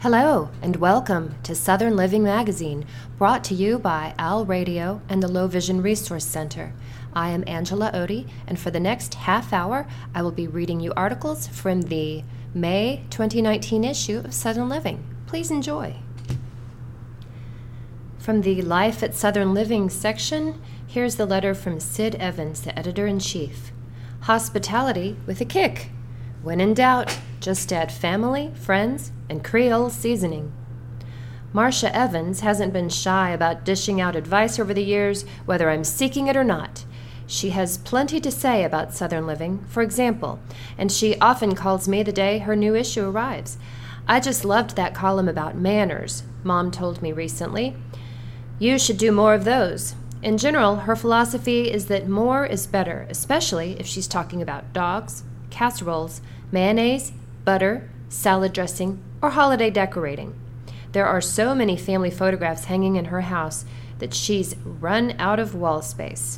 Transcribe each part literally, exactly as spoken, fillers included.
Hello, and welcome to Southern Living Magazine, brought to you by Al Radio and the Low Vision Resource Center. I am Angela Odie, and for the next half hour, I will be reading you articles from the May twenty nineteen issue of Southern Living. Please enjoy. From the Life at Southern Living section, here's the letter from Sid Evans, the editor-in-chief. Hospitality with a kick. When in doubt, just add family, friends, and Creole seasoning. Marcia Evans hasn't been shy about dishing out advice over the years, whether I'm seeking it or not. She has plenty to say about Southern living, for example, and she often calls me the day her new issue arrives. I just loved that column about manners, Mom told me recently. You should do more of those. In general, her philosophy is that more is better, especially if she's talking about dogs, casseroles, mayonnaise, butter, salad dressing, or holiday decorating. There are so many family photographs hanging in her house that she's run out of wall space.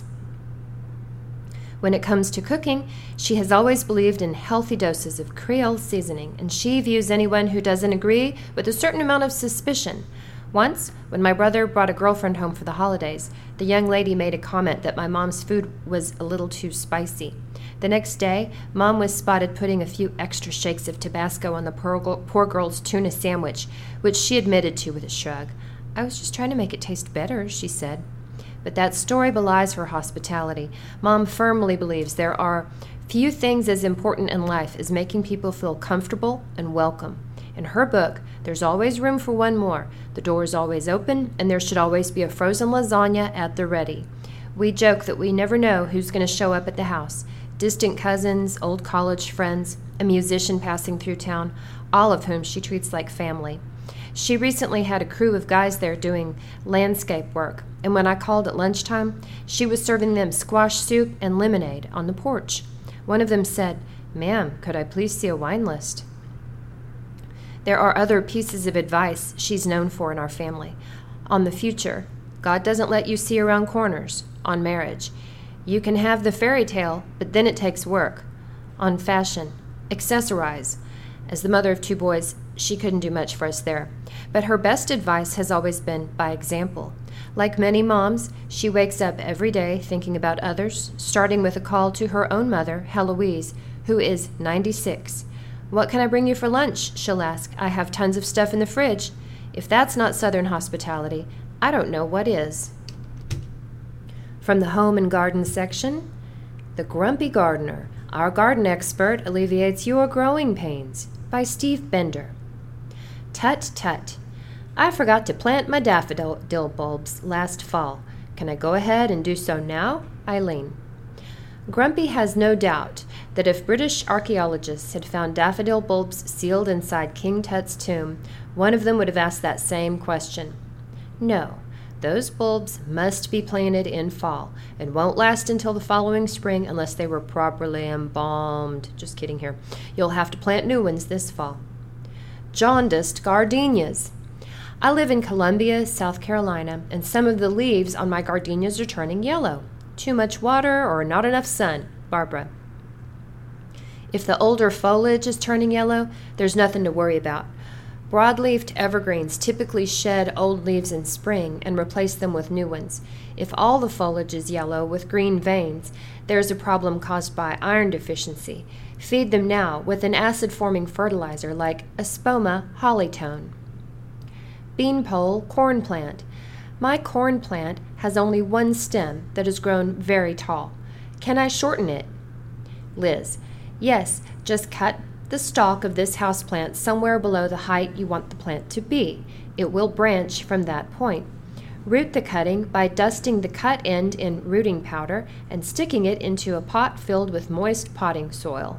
When it comes to cooking, she has always believed in healthy doses of Creole seasoning, and she views anyone who doesn't agree with a certain amount of suspicion. Once, when my brother brought a girlfriend home for the holidays, the young lady made a comment that my mom's food was a little too spicy. The next day, Mom was spotted putting a few extra shakes of Tabasco on the poor girl's tuna sandwich, which she admitted to with a shrug. I was just trying to make it taste better, she said. But that story belies her hospitality. Mom firmly believes there are few things as important in life as making people feel comfortable and welcome. In her book, there's always room for one more. The door is always open, and there should always be a frozen lasagna at the ready. We joke that we never know who's going to show up at the house. Distant cousins, old college friends, a musician passing through town, all of whom she treats like family. She recently had a crew of guys there doing landscape work, and when I called at lunchtime, she was serving them squash soup and lemonade on the porch. One of them said, "Ma'am, could I please see a wine list?" There are other pieces of advice she's known for in our family. On the future, God doesn't let you see around corners. On marriage, you can have the fairy tale, but then it takes work. On fashion, accessorize. As the mother of two boys, she couldn't do much for us there. But her best advice has always been by example. Like many moms, she wakes up every day thinking about others, starting with a call to her own mother, Heloise, who is ninety-six. "What can I bring you for lunch?" she'll ask. "I have tons of stuff in the fridge." If that's not Southern hospitality, I don't know what is. From the Home and Garden section, The Grumpy Gardener, Our Garden Expert Alleviates Your Growing Pains, by Steve Bender. Tut tut. I forgot to plant my daffodil bulbs last fall. Can I go ahead and do so now? Eileen. Grumpy has no doubt that if British archaeologists had found daffodil bulbs sealed inside King Tut's tomb, one of them would have asked that same question. No. Those bulbs must be planted in fall and won't last until the following spring unless they were properly embalmed. Just kidding here. You'll have to plant new ones this fall. Jaundiced gardenias. I live in Columbia, South Carolina, and some of the leaves on my gardenias are turning yellow. Too much water or not enough sun. Barbara. If the older foliage is turning yellow, there's nothing to worry about. Broad-leafed evergreens typically shed old leaves in spring and replace them with new ones. If all the foliage is yellow with green veins, there's a problem caused by iron deficiency. Feed them now with an acid-forming fertilizer like Espoma hollytone. Beanpole corn plant. My corn plant has only one stem that has grown very tall. Can I shorten it? Liz. Yes, just cut the stalk of this houseplant somewhere below the height you want the plant to be. It will branch from that point. Root the cutting by dusting the cut end in rooting powder and sticking it into a pot filled with moist potting soil.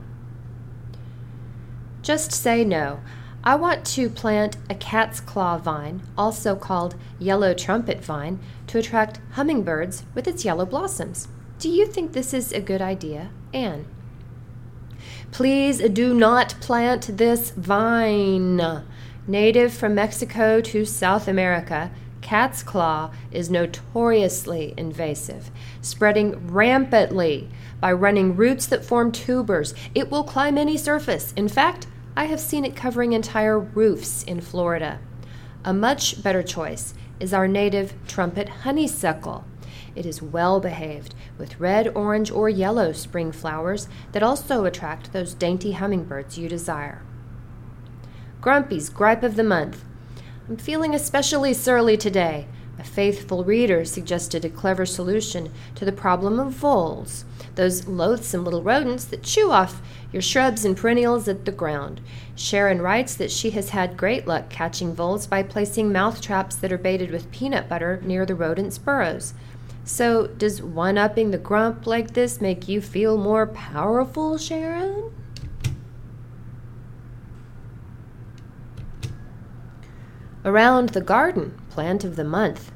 Just say no. I want to plant a cat's claw vine, also called yellow trumpet vine, to attract hummingbirds with its yellow blossoms. Do you think this is a good idea, Anne? Please do not plant this vine. Native from Mexico to South America, cat's claw is notoriously invasive, spreading rampantly by running roots that form tubers. It will climb any surface. In fact, I have seen it covering entire roofs in Florida. A much better choice is our native trumpet honeysuckle. It is well behaved, with red, orange, or yellow spring flowers that also attract those dainty hummingbirds you desire. Grumpy's Gripe of the Month. I'm feeling especially surly today. A faithful reader suggested a clever solution to the problem of voles, those loathsome little rodents that chew off your shrubs and perennials at the ground. Sharon writes that she has had great luck catching voles by placing mouth traps that are baited with peanut butter near the rodents' burrows. So, does one-upping the grump like this make you feel more powerful, Sharon? Around the Garden Plant of the Month.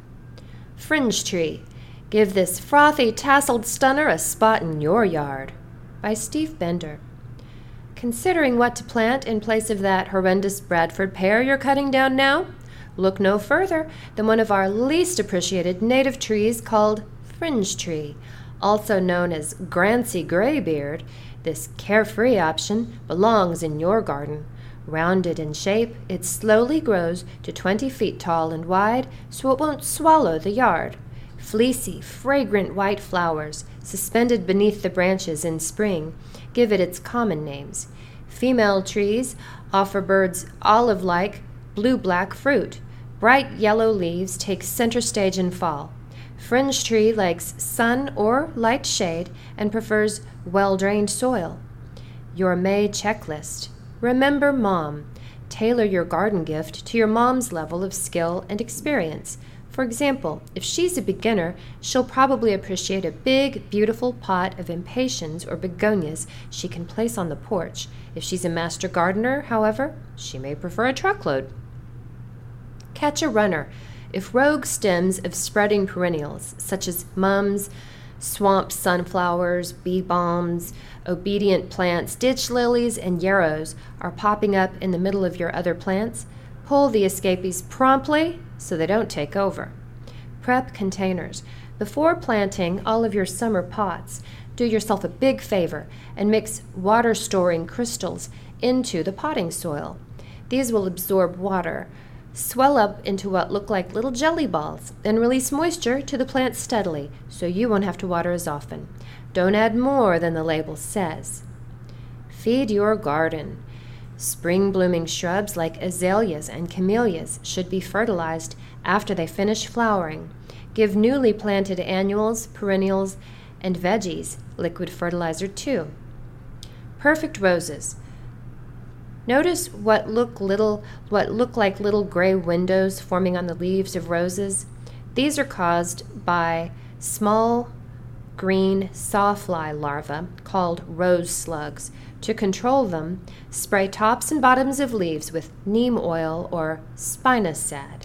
Fringe Tree. Give this frothy, tasseled stunner a spot in your yard. By Steve Bender. Considering what to plant in place of that horrendous Bradford pear you're cutting down now? Look no further than one of our least appreciated native trees called fringe tree, also known as Grancy Graybeard. This carefree option belongs in your garden. Rounded in shape, it slowly grows to twenty feet tall and wide, so it won't swallow the yard. Fleecy, fragrant white flowers, suspended beneath the branches in spring, give it its common names. Female trees offer birds olive-like, blue-black fruit. Bright yellow leaves take center stage in fall. Fringe tree likes sun or light shade and prefers well-drained soil. Your May checklist. Remember Mom. Tailor your garden gift to your mom's level of skill and experience. For example, if she's a beginner, she'll probably appreciate a big, beautiful pot of impatiens or begonias she can place on the porch. If she's a master gardener, however, she may prefer a truckload. Catch a runner. If rogue stems of spreading perennials, such as mums, swamp sunflowers, bee balms, obedient plants, ditch lilies, and yarrows are popping up in the middle of your other plants, pull the escapees promptly so they don't take over. Prep containers. Before planting all of your summer pots, do yourself a big favor and mix water-storing crystals into the potting soil. These will absorb water, swell up into what look like little jelly balls, and release moisture to the plant steadily, so you won't have to water as often. Don't add more than the label says. Feed your garden. Spring-blooming shrubs like azaleas and camellias should be fertilized after they finish flowering. Give newly planted annuals, perennials, and veggies liquid fertilizer too. Perfect roses. Notice what look little what look like little gray windows forming on the leaves of roses. These are caused by small green sawfly larvae called rose slugs. To control them, spray tops and bottoms of leaves with neem oil or spinosad.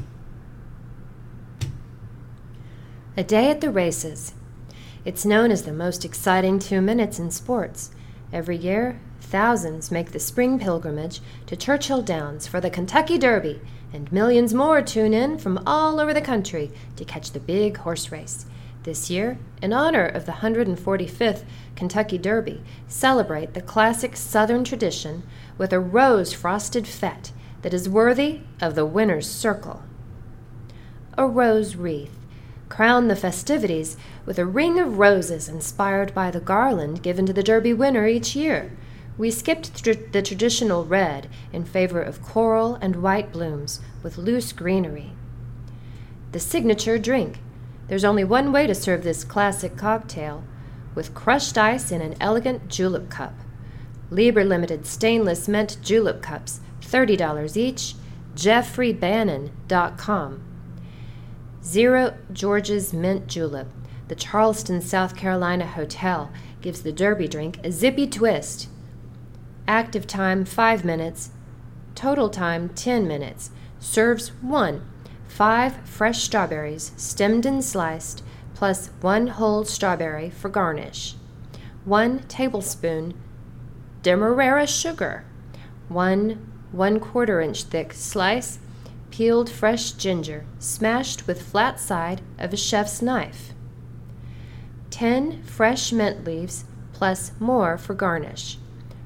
A day at the races. It's known as the most exciting two minutes in sports. Every year, thousands make the spring pilgrimage to Churchill Downs for the Kentucky Derby, and millions more tune in from all over the country to catch the big horse race. This year, in honor of the one hundred forty-fifth Kentucky Derby, celebrate the classic Southern tradition with a rose-frosted fete that is worthy of the winner's circle. A rose wreath. Crown the festivities with a ring of roses inspired by the garland given to the Derby winner each year. We skipped tr- the traditional red in favor of coral and white blooms with loose greenery. The signature drink. There's only one way to serve this classic cocktail, with crushed ice in an elegant julep cup. Libre Limited stainless mint julep cups, thirty dollars each, jeffrey bannon dot com. Zero George's Mint Julep. The Charleston, South Carolina Hotel gives the Derby drink a zippy twist. Active time, five minutes. Total time, ten minutes. Serves one. Five fresh strawberries, stemmed and sliced, plus one whole strawberry for garnish. One tablespoon Demerara sugar. One one-quarter inch thick slice peeled fresh ginger, smashed with flat side of a chef's knife. Ten fresh mint leaves, plus more for garnish.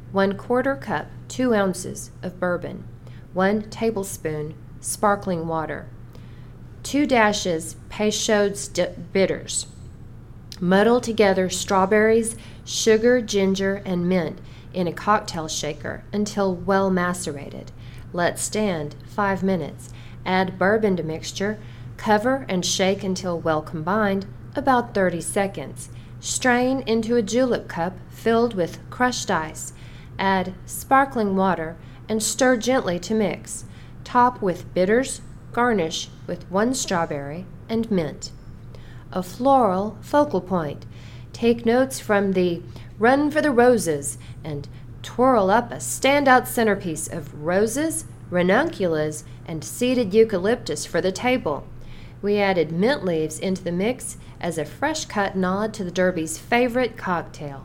one quarter cup, two ounces of bourbon, one tablespoon sparkling water, two dashes Peychaud's bitters. Muddle together strawberries, sugar, ginger, and mint in a cocktail shaker until well macerated. Let stand five minutes. Add bourbon to mixture. Cover and shake until well combined, about thirty seconds. Strain into a julep cup filled with crushed ice. Add sparkling water and stir gently to mix. Top with bitters. Garnish with one strawberry and mint. A floral focal point. Take notes from the Run for the Roses and twirl up a standout centerpiece of roses, ranunculus, and seeded eucalyptus for the table. We added mint leaves into the mix as a fresh-cut nod to the Derby's favorite cocktail.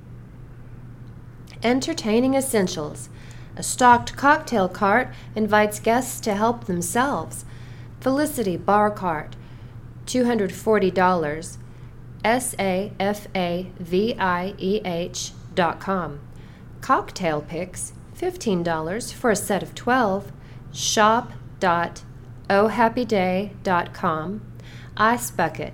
Entertaining essentials. A stocked cocktail cart invites guests to help themselves. Felicity Bar Cart, two hundred forty dollars, S A F A V I E H dot com. Cocktail Picks, fifteen dollars for a set of twelve, shop dot oh happy day dot com. Ice Bucket,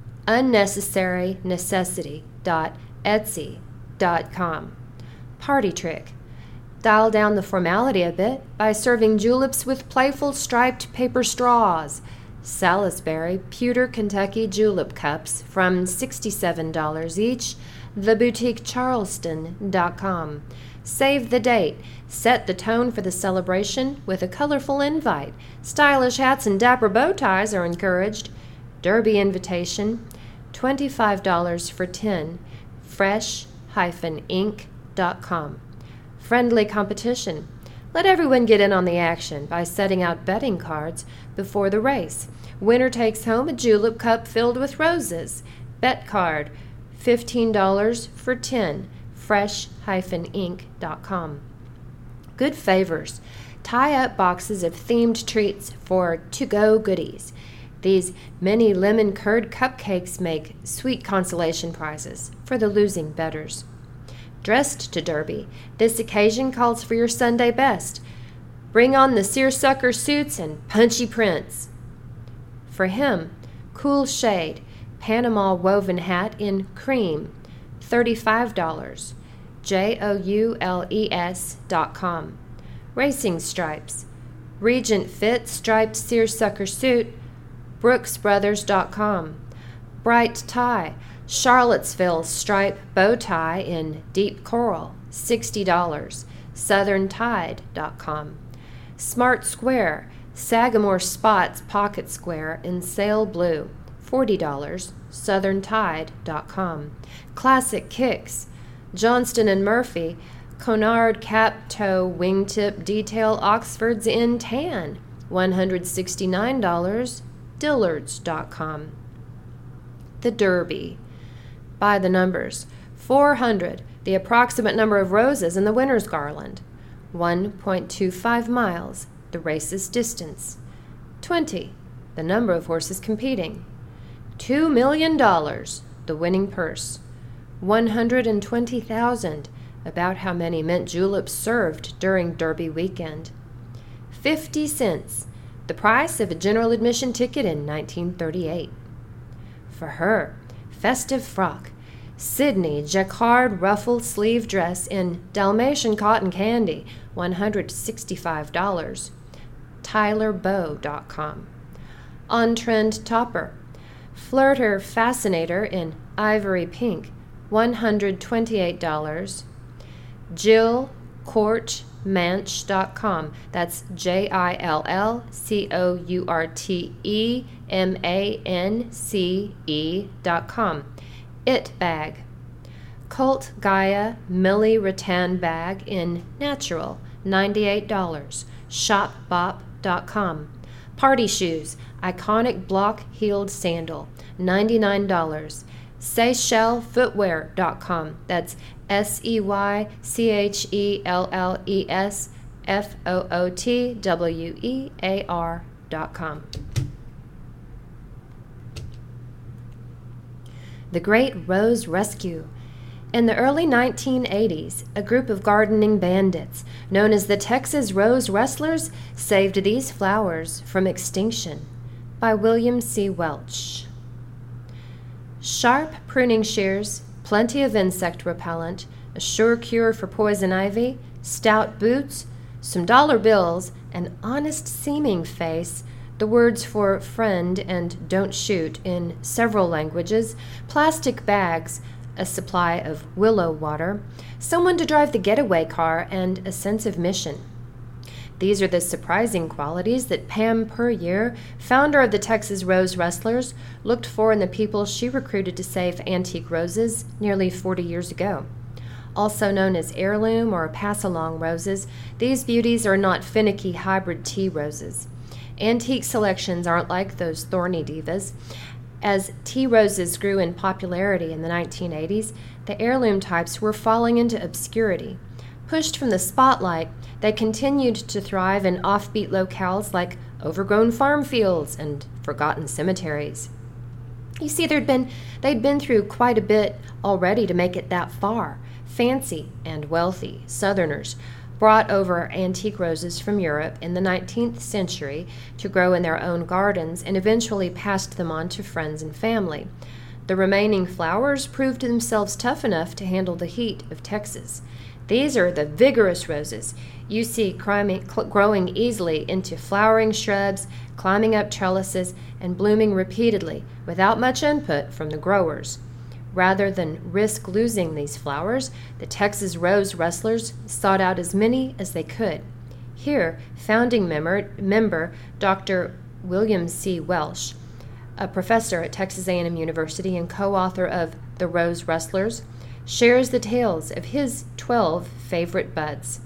unnecessary necessity dot etsy dot com. Party Trick, dial down the formality a bit by serving juleps with playful striped paper straws. Salisbury Pewter Kentucky julep cups from sixty-seven dollars each, the boutique charleston dot com. Save the date. Set the tone for the celebration with a colorful invite. Stylish hats and dapper bow ties are encouraged. Derby invitation, twenty-five dollars for ten, fresh dash inc dot com. Friendly competition. Let everyone get in on the action by setting out betting cards before the race. Winner takes home a julep cup filled with roses. Bet card, fifteen dollars for ten, fresh dash inc dot com. Good favors. Tie up boxes of themed treats for to-go goodies. These mini lemon curd cupcakes make sweet consolation prizes for the losing bettors. Dressed to Derby, this occasion calls for your Sunday best. Bring on the seersucker suits and punchy prints. For him, cool shade, Panama woven hat in cream, thirty-five dollars, J O U L E S dot com. Racing stripes, Regent Fit striped seersucker suit, brooks brothers dot com. Bright tie, Charlottesville stripe bow tie in deep coral, sixty dollars, southern tide dot com. Smart Square, Sagamore Spots pocket square in sail blue, forty dollars, southern tide dot com. Classic Kicks, Johnston and Murphy, Conard cap toe wingtip detail Oxfords in tan, one hundred sixty-nine dollars, dillards dot com. The Derby. By the numbers. four hundred, the approximate number of roses in the winner's garland. one point two five miles, the race's distance. twenty, the number of horses competing. two million dollars, the winning purse. one hundred twenty thousand, about how many mint juleps served during Derby weekend. fifty cents, the price of a general admission ticket in nineteen thirty-eight. For her, festive frock, Sydney jacquard ruffle sleeve dress in Dalmatian cotton candy, one hundred sixty-five dollars, tyler bow dot com. On-trend topper, Flirter Fascinator in ivory pink, one hundred twenty-eight dollars, Jill Court Manche dot com. That's J I L L C O U R T E M A N C E dot com. It Bag. Colt Gaia Millie Rattan Bag in Natural, ninety-eight dollars. shop bop dot com. Party Shoes. Iconic block-heeled sandal, ninety-nine dollars. Seychelles Footwear dot com. That's S E Y C H E L L E S F O O T W E A R dot com. The Great Rose Rescue. In the early nineteen eighties, a group of gardening bandits known as the Texas Rose Rustlers saved these flowers from extinction. By William C. Welch. Sharp pruning shears, plenty of insect repellent, a sure cure for poison ivy, stout boots, some dollar bills, an honest-seeming face, the words for friend and don't shoot in several languages, plastic bags, a supply of willow water, someone to drive the getaway car, and a sense of mission. These are the surprising qualities that Pam Puryear, founder of the Texas Rose Rustlers, looked for in the people she recruited to save antique roses nearly forty years ago. Also known as heirloom or pass-along roses, these beauties are not finicky hybrid tea roses. Antique selections aren't like those thorny divas. As tea roses grew in popularity in the nineteen eighties, the heirloom types were falling into obscurity. Pushed from the spotlight, they continued to thrive in offbeat locales like overgrown farm fields and forgotten cemeteries. You see, there'd been, they'd been through quite a bit already to make it that far. Fancy and wealthy Southerners brought over antique roses from Europe in the nineteenth century to grow in their own gardens and eventually passed them on to friends and family. The remaining flowers proved themselves tough enough to handle the heat of Texas. These are the vigorous roses you see climbing, growing easily into flowering shrubs, climbing up trellises, and blooming repeatedly without much input from the growers. Rather than risk losing these flowers, the Texas Rose Rustlers sought out as many as they could. Here, founding member, member Doctor William C. Welch, a professor at Texas A and M University and co-author of The Rose Rustlers, shares the tales of his twelve favorite buds.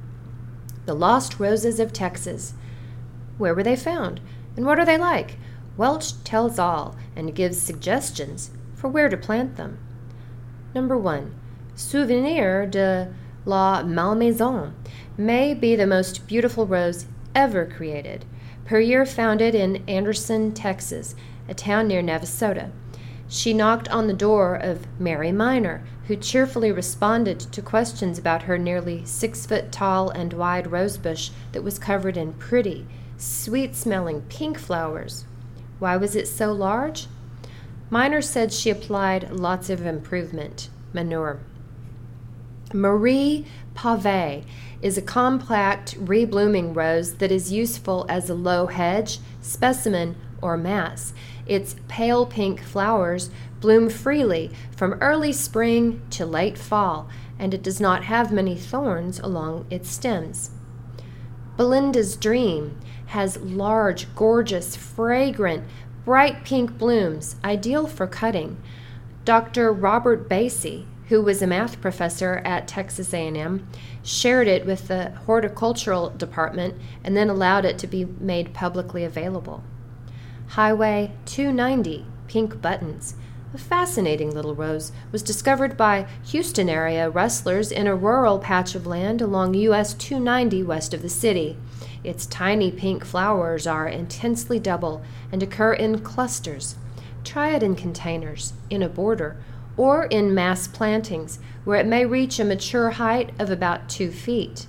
The Lost Roses of Texas. Where were they found, and what are they like? Welch tells all and gives suggestions for where to plant them. Number one, Souvenir de la Malmaison may be the most beautiful rose ever created. Puryear found it in Anderson, Texas, a town near Navasota. She knocked on the door of Mary Miner, who cheerfully responded to questions about her nearly six foot tall and wide rosebush that was covered in pretty, sweet-smelling pink flowers. Why was it so large? Miner said she applied lots of improvement, manure. Marie Pave is a compact, reblooming rose that is useful as a low hedge, specimen, or mass. Its pale pink flowers bloom freely from early spring to late fall, and it does not have many thorns along its stems. Belinda's Dream has large, gorgeous, fragrant, bright pink blooms, ideal for cutting. Doctor Robert Basie, who was a math professor at Texas A and M, shared it with the horticultural department and then allowed it to be made publicly available. Highway two ninety, Pink Buttons, a fascinating little rose, was discovered by Houston area rustlers in a rural patch of land along U S two ninety west of the city. Its tiny pink flowers are intensely double and occur in clusters. Try it in containers, in a border, or in mass plantings, where it may reach a mature height of about two feet.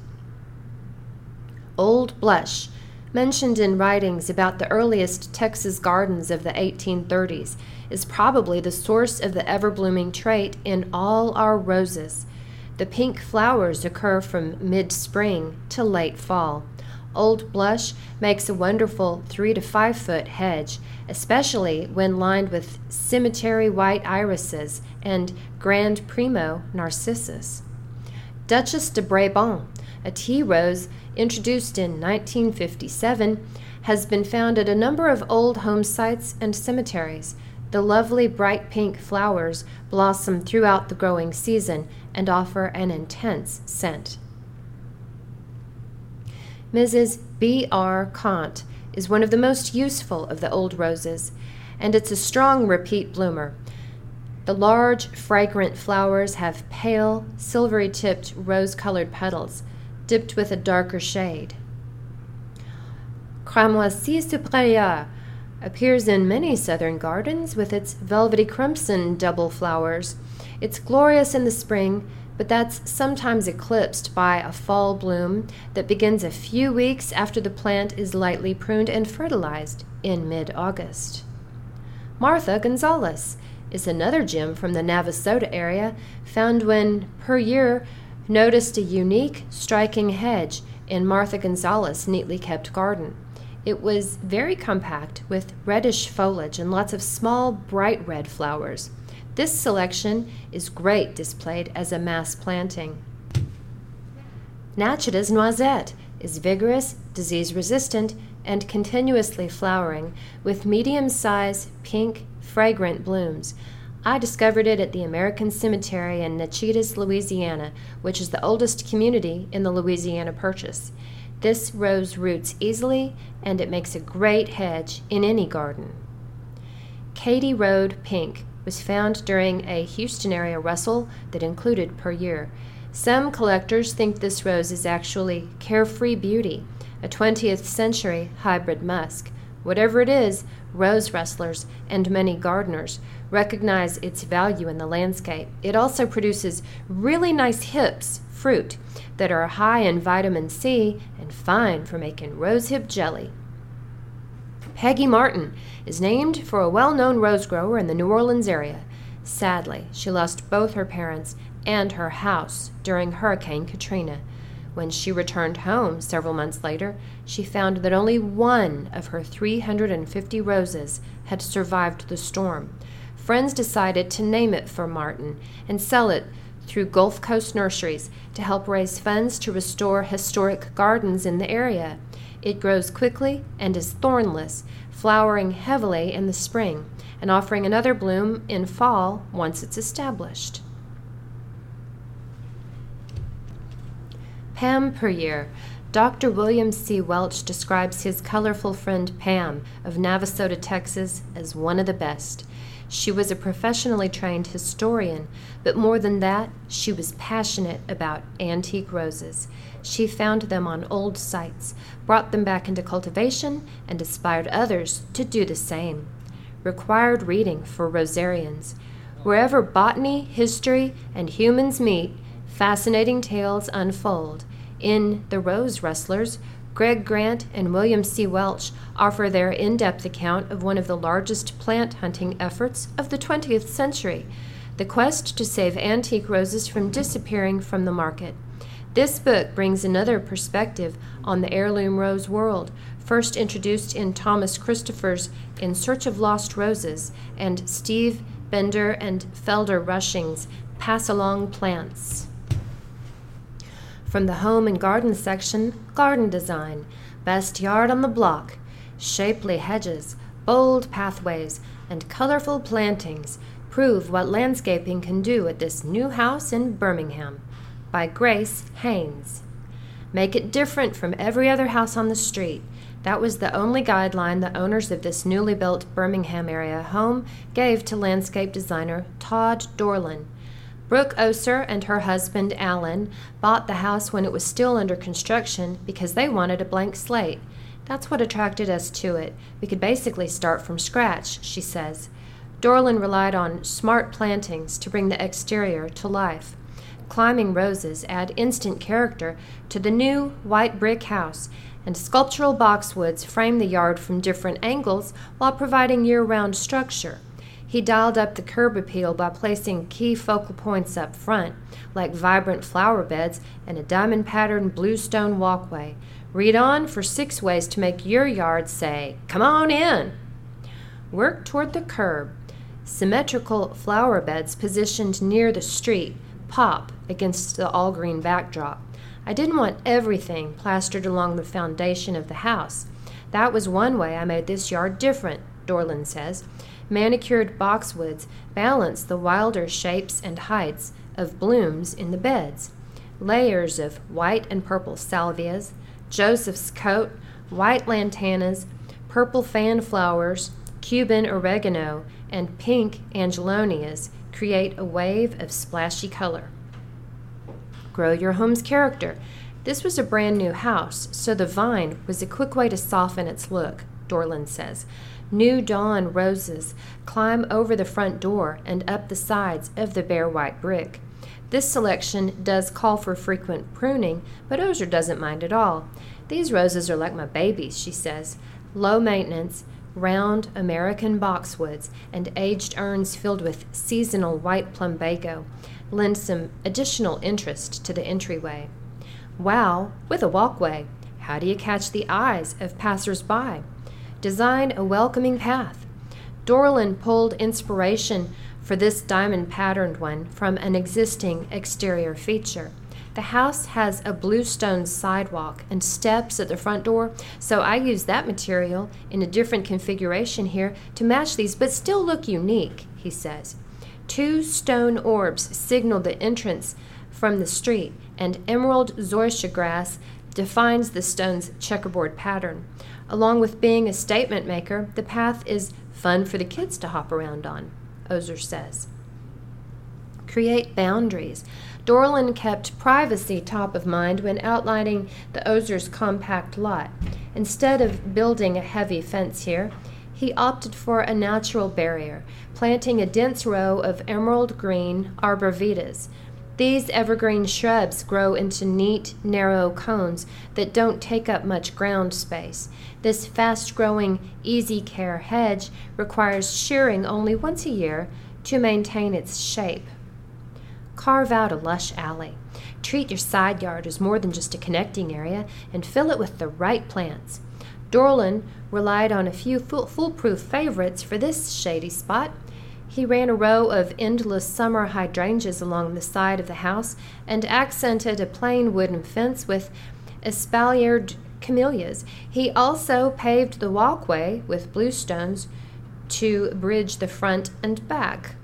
Old Blush, mentioned in writings about the earliest Texas gardens of the eighteen thirties, is probably the source of the ever-blooming trait in all our roses. The pink flowers occur from mid-spring to late fall. Old Blush makes a wonderful three to five foot hedge, especially when lined with cemetery white irises and Grand Primo narcissus. Duchess de Brabant, a tea rose introduced in nineteen fifty-seven, has been found at a number of old home sites and cemeteries. The lovely bright pink flowers blossom throughout the growing season and offer an intense scent. Missus B R Kant is one of the most useful of the old roses, and it's a strong repeat bloomer. The large, fragrant flowers have pale, silvery-tipped, rose-colored petals, dipped with a darker shade. Cramoisi supérieur appears in many southern gardens with its velvety crimson double flowers. It's glorious in the spring, but that's sometimes eclipsed by a fall bloom that begins a few weeks after the plant is lightly pruned and fertilized in mid-August. Martha Gonzalez is another gem from the Navasota area, found when Puryear noticed a unique, striking hedge in Martha Gonzalez' neatly kept garden. It was very compact with reddish foliage and lots of small, bright red flowers. This selection is great displayed as a mass planting. Nachida's Noisette is vigorous, disease-resistant, and continuously flowering with medium-sized, pink, fragrant blooms. I discovered it at the American Cemetery in Natchez, Louisiana, which is the oldest community in the Louisiana Purchase. This rose roots easily, and it makes a great hedge in any garden. Katy Road Pink was found during a Houston area rustle that included Puryear. Some collectors think this rose is actually Carefree Beauty, a twentieth century hybrid musk. Whatever it is, rose rustlers and many gardeners recognize its value in the landscape. It also produces really nice hips, fruit, that are high in vitamin C and fine for making rosehip jelly. Peggy Martin is named for a well-known rose grower in the New Orleans area. Sadly, she lost both her parents and her house during Hurricane Katrina. When she returned home several months later, she found that only one of her three hundred fifty roses had survived the storm. Friends decided to name it for Martin and sell it through Gulf Coast nurseries to help raise funds to restore historic gardens in the area. It grows quickly and is thornless, flowering heavily in the spring and offering another bloom in fall once it's established. Pam Puryear. Doctor William C. Welch describes his colorful friend Pam of Navasota, Texas, as one of the best. She was a professionally trained historian, but more than that, she was passionate about antique roses. She found them on old sites, brought them back into cultivation, and inspired others to do the same. Required reading for rosarians. Wherever botany, history, and humans meet, fascinating tales unfold. In The Rose Rustlers, Greg Grant and William C. Welch offer their in-depth account of one of the largest plant hunting efforts of the twentieth century, the quest to save antique roses from disappearing from the market. This book brings another perspective on the heirloom rose world, first introduced in Thomas Christopher's In Search of Lost Roses and Steve Bender and Felder Rushing's Pass Along Plants. From the home and garden section, garden design, best yard on the block, shapely hedges, bold pathways, and colorful plantings prove what landscaping can do at this new house in Birmingham. By Grace Haynes. Make it different from every other house on the street. That was the only guideline the owners of this newly built Birmingham area home gave to landscape designer Todd Dorland. Brooke Oser and her husband, Alan, bought the house when it was still under construction because they wanted a blank slate. That's what attracted us to it. We could basically start from scratch, she says. Dorland relied on smart plantings to bring the exterior to life. Climbing roses add instant character to the new white brick house, and sculptural boxwoods frame the yard from different angles while providing year-round structure. He dialed up the curb appeal by placing key focal points up front, like vibrant flower beds and a diamond-patterned bluestone walkway. Read on for six ways to make your yard say, "Come on in." Work toward the curb. Symmetrical flower beds positioned near the street pop against the all-green backdrop. I didn't want everything plastered along the foundation of the house. That was one way I made this yard different, Dorland says. Manicured boxwoods balance the wilder shapes and heights of blooms in the beds. Layers of white and purple salvias, Joseph's coat, white lantanas, purple fan flowers, Cuban oregano, and pink angelonias create a wave of splashy color. Grow your home's character. This was a brand new house, so the vine was a quick way to soften its look, Dorland says. New dawn roses climb over the front door and up the sides of the bare white brick. This selection does call for frequent pruning, but Ozer doesn't mind at all. These roses are like my babies, she says. Low maintenance, round American boxwoods, and aged urns filled with seasonal white plumbago lend some additional interest to the entryway. Wow, with a walkway. How do you catch the eyes of passers-by? Design a welcoming path. Dorland pulled inspiration for this diamond-patterned one from an existing exterior feature. The house has a bluestone sidewalk and steps at the front door, so I used that material in a different configuration here to match these, but still look unique, he says. Two stone orbs signal the entrance from the street, and emerald zoysia grass defines the stone's checkerboard pattern. Along with being a statement maker, the path is fun for the kids to hop around on, Ozer says. Create boundaries. Dorland kept privacy top of mind when outlining the Ozer's compact lot. Instead of building a heavy fence here, he opted for a natural barrier, planting a dense row of emerald green arborvitaes. These evergreen shrubs grow into neat, narrow cones that don't take up much ground space. This fast-growing, easy-care hedge requires shearing only once a year to maintain its shape. Carve out a lush alley. Treat your side yard as more than just a connecting area and fill it with the right plants. Dorland relied on a few fool- foolproof favorites for this shady spot. He ran a row of endless summer hydrangeas along the side of the house and accented a plain wooden fence with espaliered camellias. He also paved the walkway with bluestones to bridge the front and back.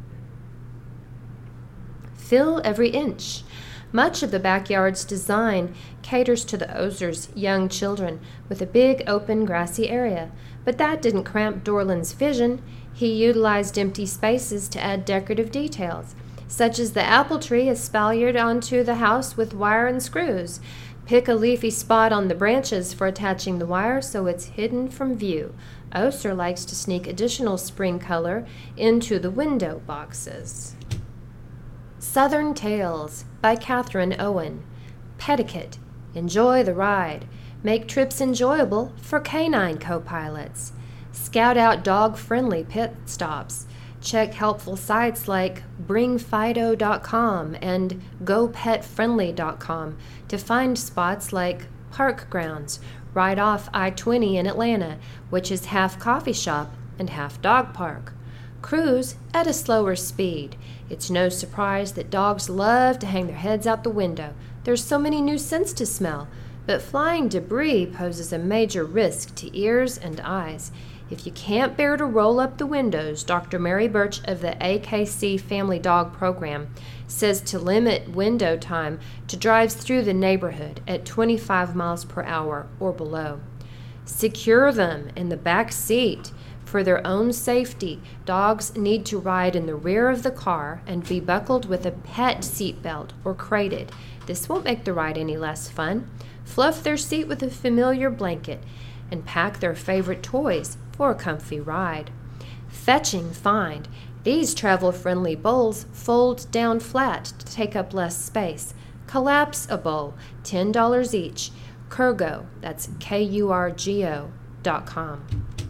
Fill every inch. Much of the backyard's design caters to the Ozer's young children with a big open grassy area, but that didn't cramp Dorland's vision. He utilized empty spaces to add decorative details, such as the apple tree espaliered onto the house with wire and screws. Pick a leafy spot on the branches for attaching the wire so it's hidden from view. Ozer likes to sneak additional spring color into the window boxes. Southern Tales by Catherine Owen. Petticoat. Enjoy the ride. Make trips enjoyable for canine co-pilots. Scout out dog-friendly pit stops. Check helpful sites like bring fido dot com and go pet friendly dot com to find spots like Park Grounds, right off I twenty in Atlanta, which is half coffee shop and half dog park. Cruise at a slower speed. It's no surprise that dogs love to hang their heads out the window. There's so many new scents to smell, but flying debris poses a major risk to ears and eyes. If you can't bear to roll up the windows, Doctor Mary Birch of the A K C Family Dog Program says to limit window time to drives through the neighborhood at twenty-five miles per hour or below. Secure them in the back seat. For their own safety, dogs need to ride in the rear of the car and be buckled with a pet seatbelt or crated. This won't make the ride any less fun. Fluff their seat with a familiar blanket and pack their favorite toys for a comfy ride. Fetching find. These travel-friendly bowls fold down flat to take up less space. Collapse a bowl, ten dollars each. Kurgo, that's K U R G O dot com.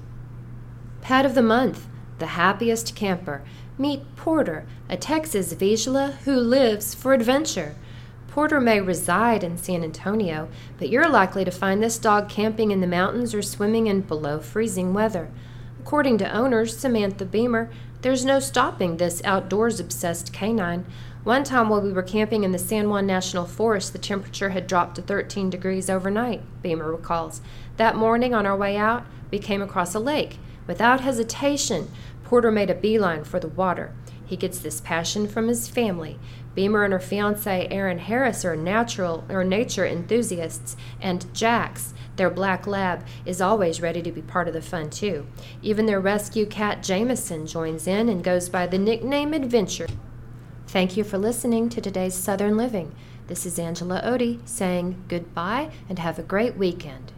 Pet of the Month, the happiest camper. Meet Porter, a Texas Vizsla who lives for adventure. Porter may reside in San Antonio, but you're likely to find this dog camping in the mountains or swimming in below freezing weather. According to owner Samantha Beamer, there's no stopping this outdoors-obsessed canine. One time while we were camping in the San Juan National Forest, the temperature had dropped to thirteen degrees overnight, Beamer recalls. That morning on our way out, we came across a lake. Without hesitation, Porter made a beeline for the water. He gets this passion from his family. Beamer and her fiancé Aaron Harris are natural or nature enthusiasts, and Jax, their black lab, is always ready to be part of the fun too. Even their rescue cat Jameson joins in and goes by the nickname Adventure. Thank you for listening to today's Southern Living. This is Angela Odie saying goodbye and have a great weekend.